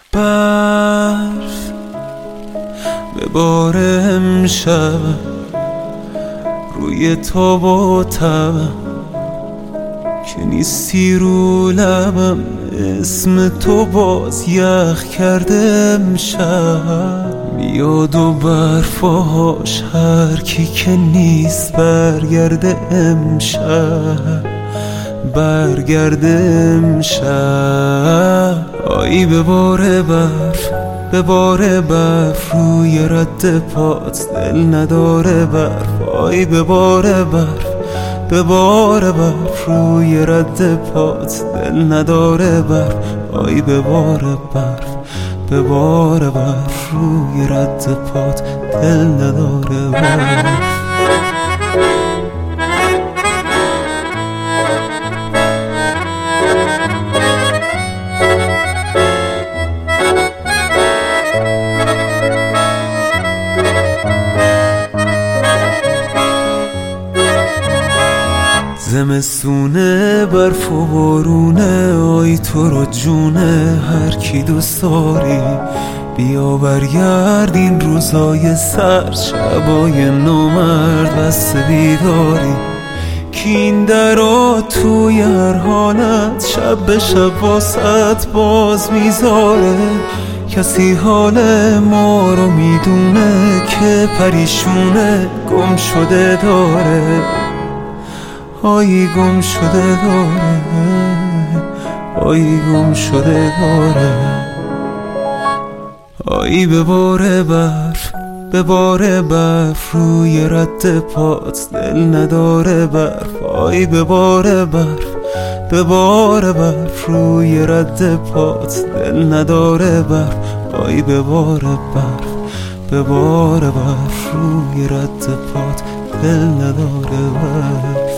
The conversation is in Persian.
برف ببار امشب روی تاب و تبم که نیستی رو لبم، اسم تو باز یخ کرده امشب. میاد و برفاش هر کی که نیست برگرده امشب، برگرده امشب. آیی بباره برف، بباره برف روی رد پات، دل نداره برف. آیی بباره برف، بباره برف روی رد پات، دل نداره برف. آیی بباره برف، بباره برف روی رد پات، دل نداره برف. زمستونه برف و بارونه، آی تو رو جونه هر کی دوست داری. بیا برگرد این روزای سر، شبای نومرد بسته بیداری. کی این درا توی هر حالت، شب به شب واسط باز میذاره. کسی حال ما رو میدونه که پریشونه گم شده داره. آیی گم شده داره، آیی گم شده داره. آیی بباره برف، بباره برف روی رد پات، دل نداره برف. آیی بباره برف، بباره برف روی رد پات، دل نداره برف. آیی بباره برف، بباره برف روی رد پات، دل نداره برف.